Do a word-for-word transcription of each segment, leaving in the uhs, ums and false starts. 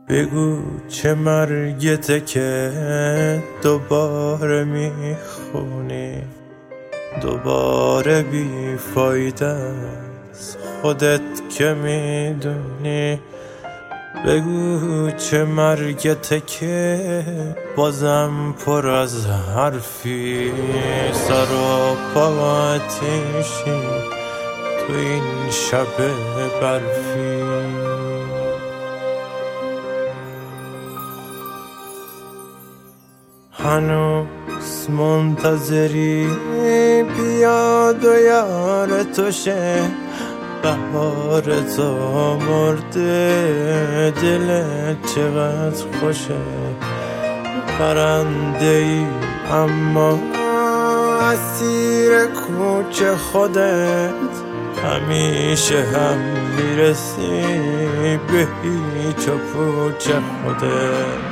بگو چه مرگته که دوباره میخونی، دوباره بی فایده از خودت که میدونی. بگو چه مرگته که بازم پر از حرفی، سر و پا آتیشی تو این شب برفی. هنوز منتظری بیاد و یار تو شه، بهار تو مرده دلت چقدر خوشه. پرنده ای اما اسیر کوچه خودت، همیشه هم میرسی به هیچ و پوچ خودت.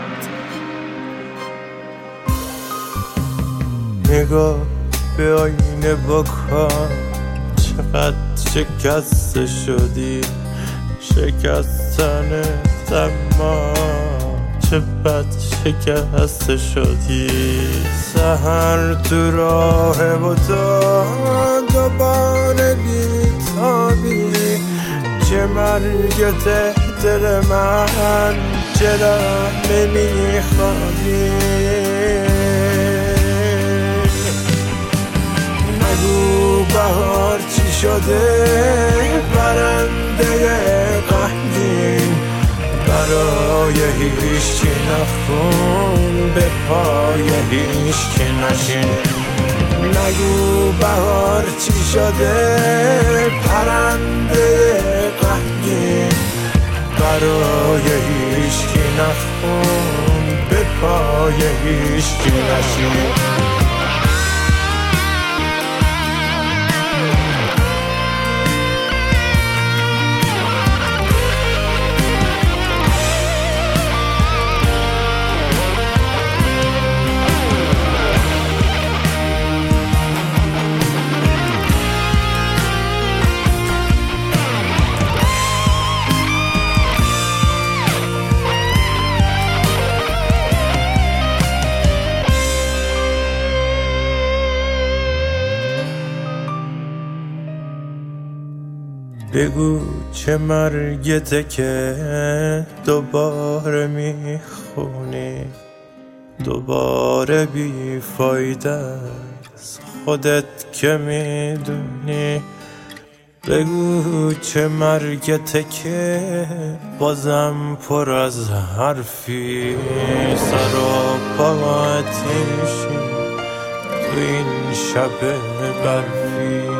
نگاه به آینه بکن چقدر شکسته شدی، شکستنت اما چه بد شکسته شدی. سحر تو راه و تو دوباره بیتابی، چه مرگته دل من چرا نمیخوابی. نگو بهار چی شده، پرنده غمگین برای هیچکی نخون، به پای هیچکی نشین. نگو بهار چی شده، پرنده غمگین برای هیچکی نخون، به پای هیچکی نشین. بگو چه مرگته که دوباره میخونی، دوباره بی فایده از خودت که میدونی. بگو چه مرگته که بازم پر از حرفی، سر و پا آتیشی تو این شب برفی.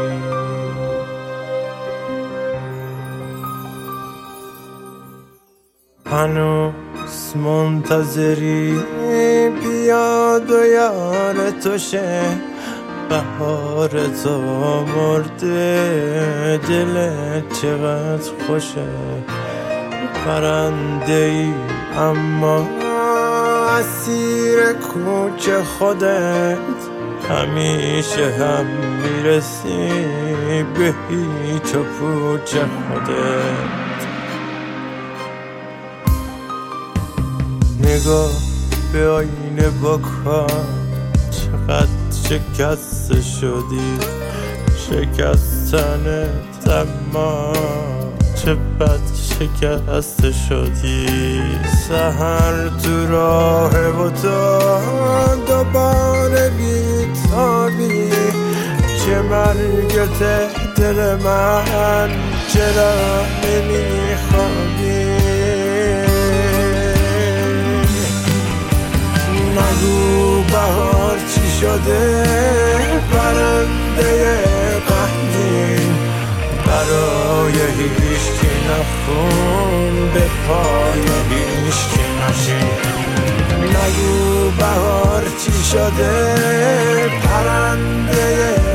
هنوز منتظری بیاد و یار تو شه، بهار تو مرده دلت چقدر خوشه. پرنده ای اما اسیر کوچه خودت، همیشه هم میرسی به هیچ و پوچ خودت. نگاه به آینه بکن چقدر شکسته شدی، شکستنت اما چه بد شکسته شدی. سحر تو راه و تو دوباره بیتابی، چه مرگته دل من چرا نمیخوابی. نگو بهار چی شده، پرنده غمگین برای هیچکی نخون، به پای هیچکی نشین. نگو بهار چی شده، پرنده